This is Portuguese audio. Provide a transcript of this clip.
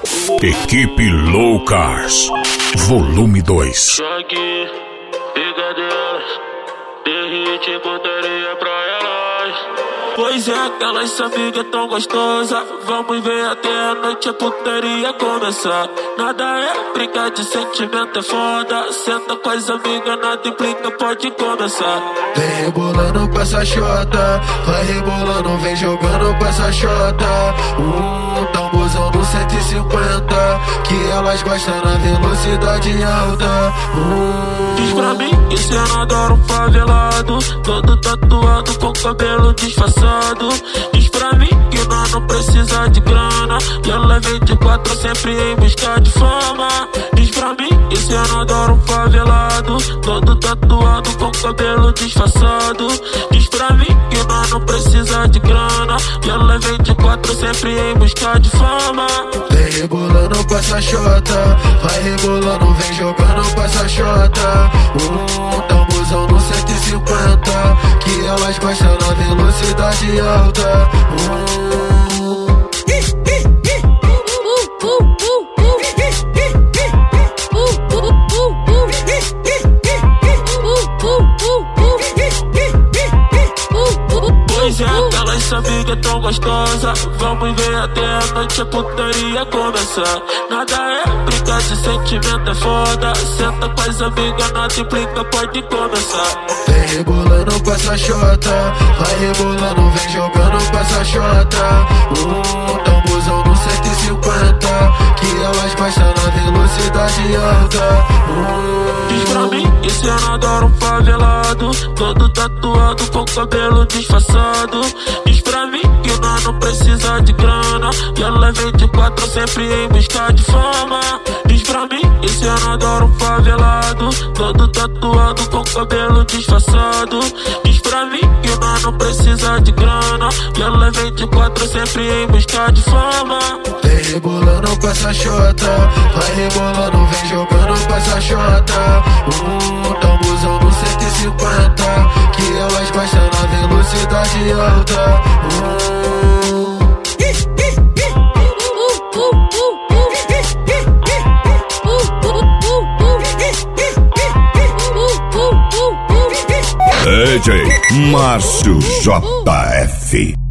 Equipe Low Cars, volume 2. Choque, brigadeiras, derrite, putaria pra elas. Pois é, aquelas amigas tão gostosas. Vamos ver até a noite a putaria começar. Nada é brincar de sentimento, é foda. Senta com as amigas, nada implica, pode começar. Vem rebolando com essa chota, vai rebolando, vem jogando com essa chota. Tamborzão no 150, que elas gostam na velocidade alta. Diz pra mim que cê não adora um favelado, todo tatuado com cabelo disfarçado. Diz pra mim que nós não precisa de grana, e ela vem de quatro sempre em busca de fama. Diz pra mim que cê não adora um favelado, todo tatuado com cabelo disfarçado. Diz pra mim que nós não precisa de grana, e ela vem de quatro sempre em busca de fama. Vem rebolando com essa chota, vai rebolando, vem jogando com essa chota. Tamborzão no 150, que elas gostam na velocidade alta. Pois é, aquelas amigas tão gostosas. Vamos ver até a noite a putaria começar. Nada é brincar de sentimento, é foda. Senta com as amigas, nada implica, pode começar. Vem rebolando com essa chota, vai rebolando, vem jogando com essa chota. Tamborzão no 150, que elas gostam na velocidade alta. Diz pra mim que cê não adora um favelado, todo tatuado com cabelo disfarçado. Diz pra mim que nós não precisa de grana, e ela vem de quatro sempre em busca de fama. Diz pra mim que cê não adora um favelado, todo tatuado com cabelo disfarçado. Diz pra mim que nós não precisa de grana, e ela vem de quatro sempre em busca de fama. Vem rebolando com essa chota, vai rebolando, vem jogando com essa chota. Tamborzão no 150, que elas gostam na velocidade alta. DJ Márcio JF.